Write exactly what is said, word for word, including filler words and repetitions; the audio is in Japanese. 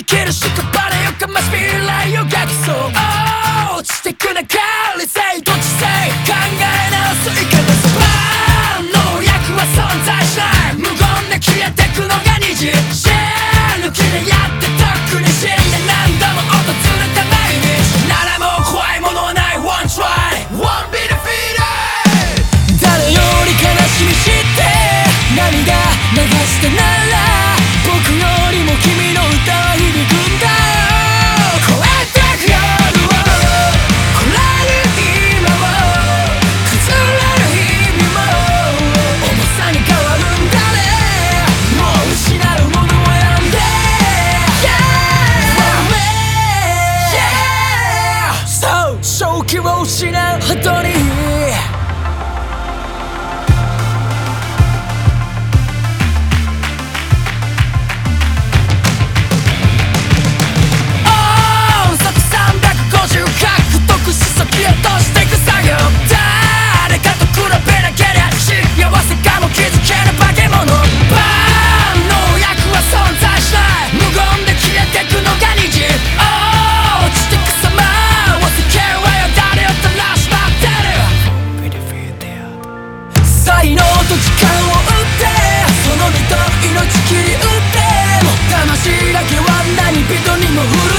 きる屍よかまし未来を描きそう、oh、落ちてく中理性と知性考え直す生かですバーン能力は存在しない無言で消えてくのが虹死ぬ気でやってとっくに死んで何度も訪れた毎日ならもう怖いものはない One try One be defeated 誰より悲しみ知って涙流してなら僕よりも君の歌は響くんだ超えてく夜をこらえる今も崩れる日々も重さに変わるんだねもう失うものを選んで Yeah! Yeah! そう正気を失うほどに才能と時間を売ってその身と命切り売っても魂だけは何人にも売る